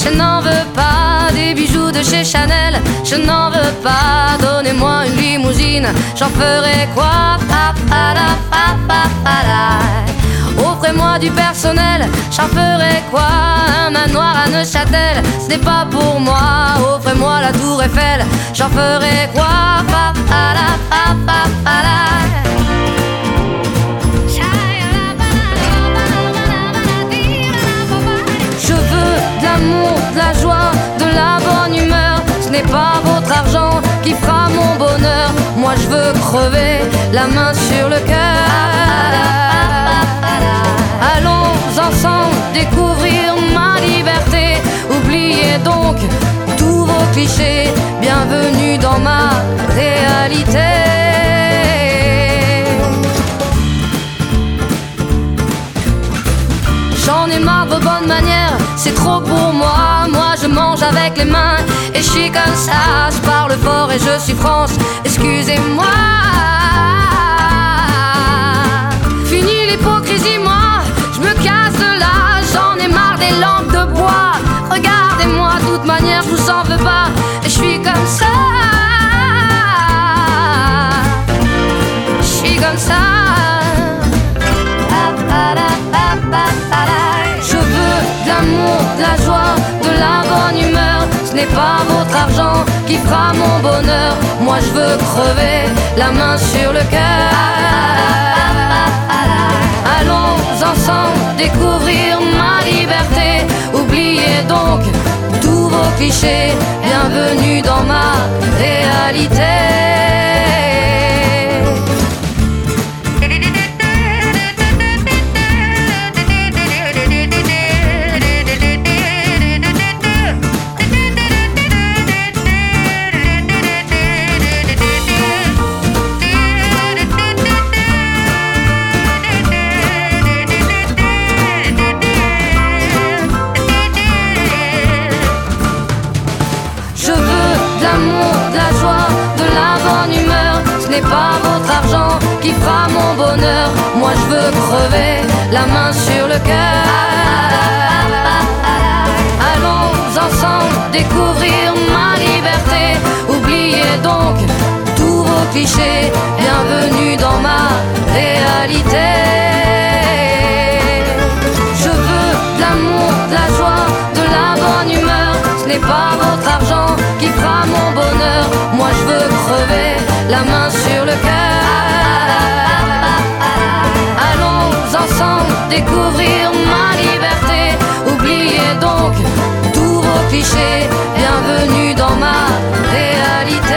Je n'en veux pas des bijoux de chez Chanel, je n'en veux pas. Donnez-moi une limousine, j'en ferai quoi? Offrez-moi du personnel, j'en ferai quoi? Un manoir à Neuchâtel, ce n'est pas pour moi. Offrez-moi la tour Eiffel, j'en ferai quoi? Je veux de l'amour, de la joie, de la bonne humeur. Ce n'est pas votre argent qui fera mon bonheur. Moi je veux crever la main sur le cœur. Allons ensemble découvrir ma liberté. Oubliez donc tous vos clichés. Bienvenue dans ma réalité. J'en ai marre de vos bonnes manières, c'est trop pour moi. Moi je mange avec les mains et je suis comme ça. Je parle fort et je suis France, excusez-moi. Fini l'hypocrisie, moi je me casse de là. J'en ai marre des lampes de bois. Regardez-moi, de toute manière je vous en veux pas. Et je suis comme ça. Je suis comme ça. Je veux de l'amour, de la joie, de la bonne humeur. Ce n'est pas votre argent qui fera mon bonheur. Moi je veux crever la main sur le cœur. Allons ensemble découvrir ma liberté. Oubliez donc tous vos clichés. Bienvenue dans ma réalité. Ce n'est pas votre argent qui fera mon bonheur. Moi je veux crever la main sur le cœur. Allons ensemble découvrir ma liberté. Oubliez donc tous vos clichés. Bienvenue dans ma réalité. Je veux de l'amour, de la joie, de la bonne humeur. Ce n'est pas votre argent qui fera mon bonheur. Moi je veux crever la main sur le cœur. Allons ensemble découvrir ma liberté. Oubliez donc tous vos clichés. Bienvenue dans ma réalité.